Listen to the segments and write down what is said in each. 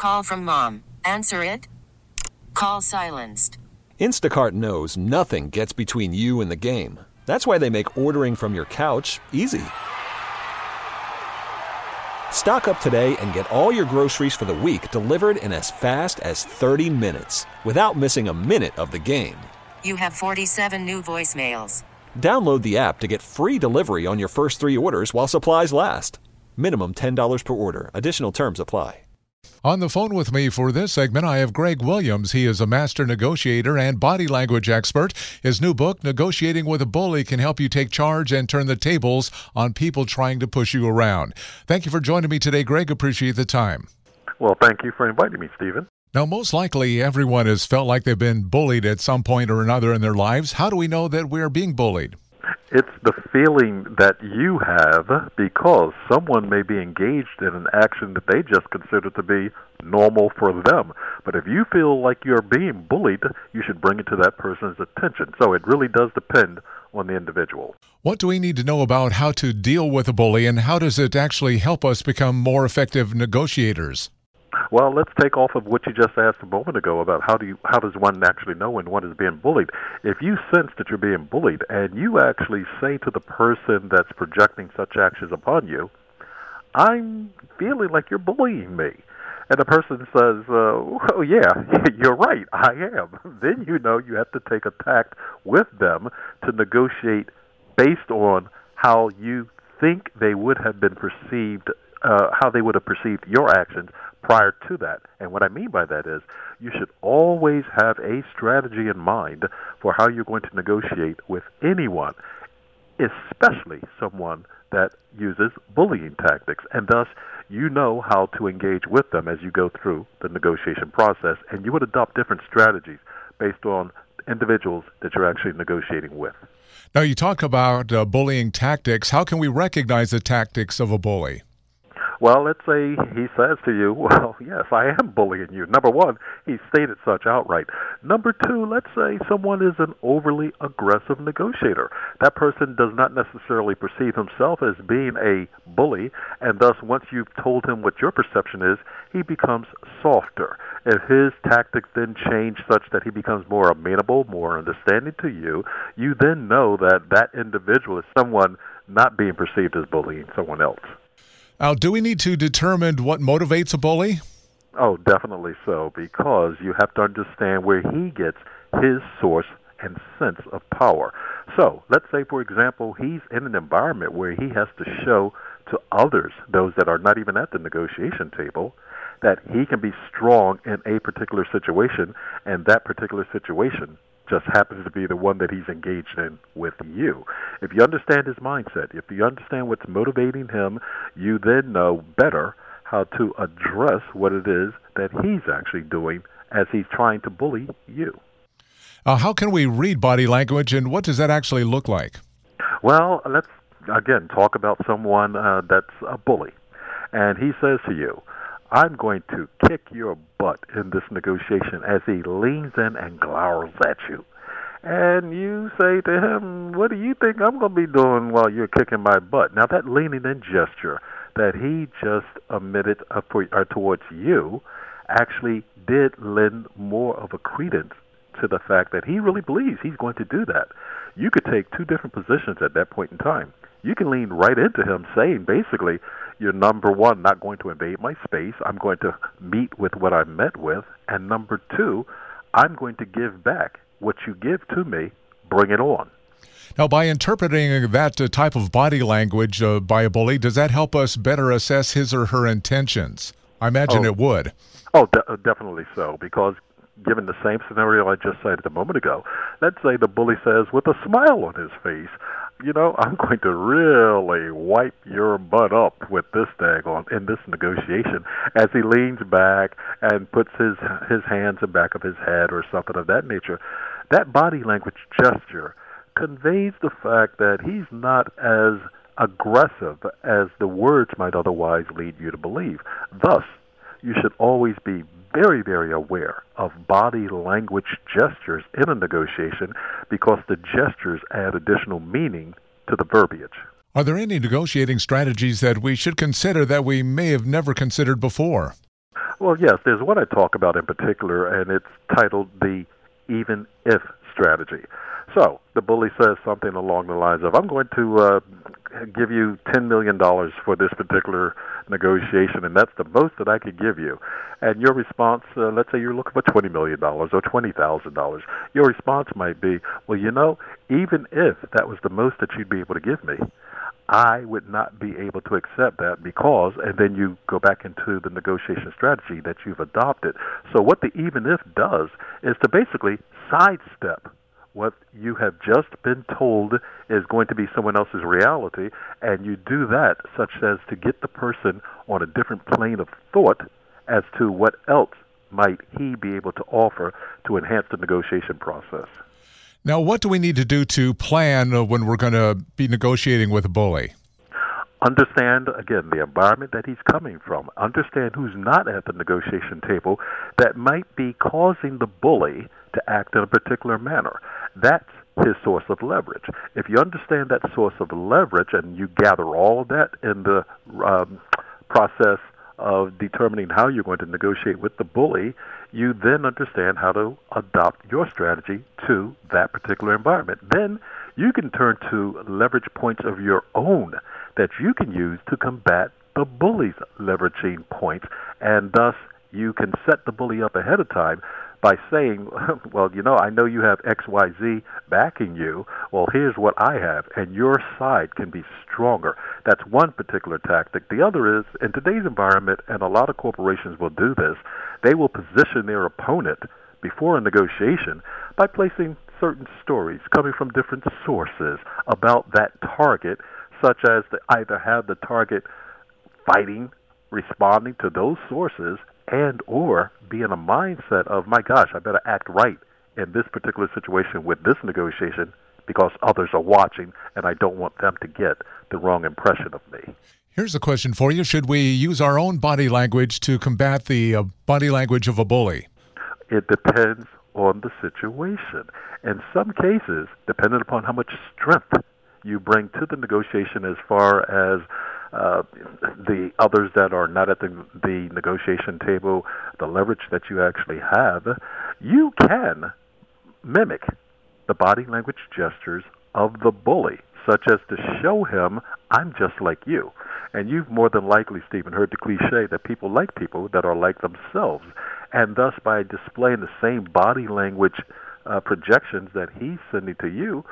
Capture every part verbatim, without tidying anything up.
call from mom. Answer it. Call silenced. Instacart knows nothing gets between you and the game. That's why they make ordering from your couch easy. Stock up today and get all your groceries for the week delivered in as fast as thirty minutes without missing a minute of the game. You have forty-seven new voicemails. Download the app to get free delivery on your first three orders while supplies last. Minimum ten dollars per order. Additional terms apply. On the phone with me for this segment, I have Greg Williams. He is a master negotiator and body language expert. His new book, Negotiating with a Bully, can help you take charge and turn the tables on people trying to push you around. Thank you for joining me today, Greg. Appreciate the time. Well, thank you for inviting me, Stephen. Now, most likely everyone has felt like they've been bullied at some point or another in their lives. How do we know that we're being bullied? It's the feeling that you have because someone may be engaged in an action that they just consider to be normal for them. But if you feel like you're being bullied, you should bring it to that person's attention. So it really does depend on the individual. What do we need to know about how to deal with a bully, and how does it actually help us become more effective negotiators? Well, let's take off of what you just asked a moment ago about how do you, how does one actually know when one is being bullied. If you sense that you're being bullied and you actually say to the person that's projecting such actions upon you, I'm feeling like you're bullying me. And the person says, uh, oh, yeah, you're right, I am. Then you know you have to take a tact with them to negotiate based on how you think they would have been perceived, uh, how they would have perceived your actions prior to that. And what I mean by that is you should always have a strategy in mind for how you're going to negotiate with anyone, especially someone that uses bullying tactics. And thus, you know how to engage with them as you go through the negotiation process, and you would adopt different strategies based on individuals that you're actually negotiating with. Now, you talk about uh, bullying tactics. How can we recognize the tactics of a bully? Well, let's say he says to you, well, yes, I am bullying you. Number one, he stated such outright. Number two, let's say someone is an overly aggressive negotiator. That person does not necessarily perceive himself as being a bully, and thus once you've told him what your perception is, he becomes softer. If his tactics then change such that he becomes more amenable, more understanding to you, you then know that that individual is someone not being perceived as bullying someone else. Now, do we need to determine what motivates a bully? Oh, definitely so, because you have to understand where he gets his source and sense of power. So, let's say, for example, he's in an environment where he has to show to others, those that are not even at the negotiation table, that he can be strong in a particular situation, and that particular situation just happens to be the one that he's engaged in with you. If you understand his mindset, if you understand what's motivating him, you then know better how to address what it is that he's actually doing as he's trying to bully you. Uh, how can we read body language, and what does that actually look like? Well, let's, again, talk about someone uh, that's a bully. And he says to you, I'm going to kick your butt in this negotiation, as he leans in and glowers at you. And you say to him, what do you think I'm going to be doing while you're kicking my butt? Now, that leaning in gesture that he just emitted uh, for, uh, towards you actually did lend more of a credence to the fact that he really believes he's going to do that. You could take two different positions at that point in time. You can lean right into him saying, basically, you're, number one, not going to invade my space. I'm going to meet with what I met with. And number two, I'm going to give back what you give to me. Bring it on. Now, by interpreting that uh, type of body language uh, by a bully, does that help us better assess his or her intentions? I imagine oh, it would. Oh, de- definitely so, because given the same scenario I just cited a moment ago, let's say the bully says with a smile on his face, you know, I'm going to really wipe your butt up with this daggone in this negotiation, as he leans back and puts his his hands in the back of his head or something of that nature. That body language gesture conveys the fact that he's not as aggressive as the words might otherwise lead you to believe. Thus, you should always be very, very aware of body language gestures in a negotiation, because the gestures add additional meaning to the verbiage. Are there any negotiating strategies that we should consider that we may have never considered before? Well, yes, there's one I talk about in particular, and it's titled the even if strategy. So the bully says something along the lines of, I'm going to uh, give you ten million dollars for this particular negotiation, and that's the most that I could give you. And your response, uh, let's say you're looking for twenty million dollars or twenty thousand dollars. Your response might be, well, you know, even if that was the most that you'd be able to give me, I would not be able to accept that because, and then you go back into the negotiation strategy that you've adopted. So what the even if does is to basically sidestep what you have just been told is going to be someone else's reality, and you do that such as to get the person on a different plane of thought as to what else might he be able to offer to enhance the negotiation process. Now, what do we need to do to plan uh, when we're going to be negotiating with a bully? Understand, again, the environment that he's coming from. Understand who's not at the negotiation table that might be causing the bully to act in a particular manner. That's his source of leverage. If you understand that source of leverage and you gather all of that in the um, process of determining how you're going to negotiate with the bully, you then understand how to adopt your strategy to that particular environment. Then you can turn to leverage points of your own that you can use to combat the bully's leveraging points, and thus you can set the bully up ahead of time by saying, well, you know, I know you have X Y Z backing you. Well, here's what I have, and your side can be stronger. That's one particular tactic. The other is, in today's environment, and a lot of corporations will do this, they will position their opponent before a negotiation by placing certain stories coming from different sources about that target, such as to either have the target fighting, responding to those sources, and or be in a mindset of, my gosh, I better act right in this particular situation with this negotiation because others are watching and I don't want them to get the wrong impression of me. Here's a question for you. Should we use our own body language to combat the uh, body language of a bully? It depends on the situation. In some cases, depending upon how much strength you bring to the negotiation as far as uh, the others that are not at the, the negotiation table, the leverage that you actually have, you can mimic the body language gestures of the bully, such as to show him, I'm just like you. And you've more than likely, Stephen, heard the cliche that people like people that are like themselves. And thus, by displaying the same body language uh, projections that he's sending to you,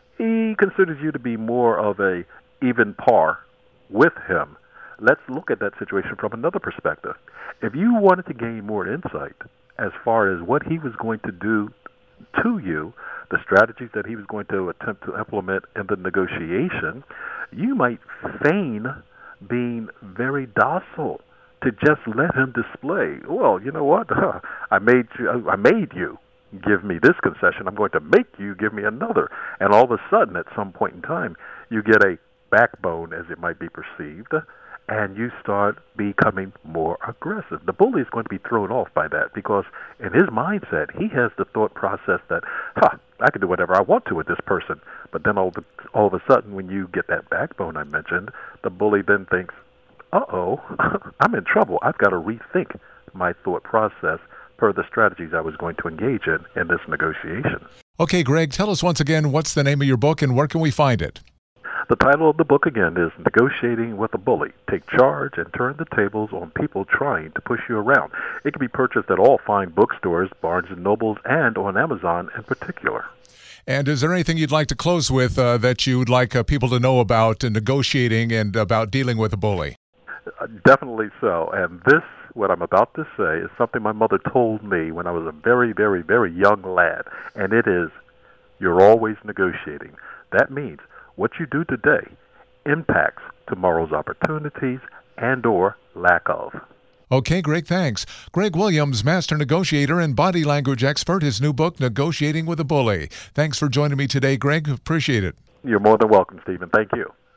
he considers you to be more of a even par with him. Let's look at that situation from another perspective. If you wanted to gain more insight as far as what he was going to do to you, the strategies that he was going to attempt to implement in the negotiation, you might feign being very docile to just let him display, well, you know what, I made you, I made you give me this concession, I'm going to make you give me another. And all of a sudden, at some point in time, you get a backbone, as it might be perceived, and you start becoming more aggressive. The bully is going to be thrown off by that because in his mindset, he has the thought process that, huh, I can do whatever I want to with this person. But then all, the, all of a sudden, when you get that backbone I mentioned, the bully then thinks, uh-oh, I'm in trouble. I've got to rethink my thought process per the strategies I was going to engage in in this negotiation. Okay, Greg, tell us once again, what's the name of your book and where can we find it? The title of the book, again, is Negotiating with a Bully. Take charge and turn the tables on people trying to push you around. It can be purchased at all fine bookstores, Barnes and Nobles, and on Amazon in particular. And is there anything you'd like to close with uh, that you'd like uh, people to know about uh, negotiating and about dealing with a bully? Uh, definitely so. And this, what I'm about to say, is something my mother told me when I was a very, very, very young lad. And it is, you're always negotiating. That means what you do today impacts tomorrow's opportunities and or lack of. Okay, Greg, thanks. Greg Williams, master negotiator and body language expert, his new book, Negotiating with a Bully. Thanks for joining me today, Greg. Appreciate it. You're more than welcome, Stephen. Thank you.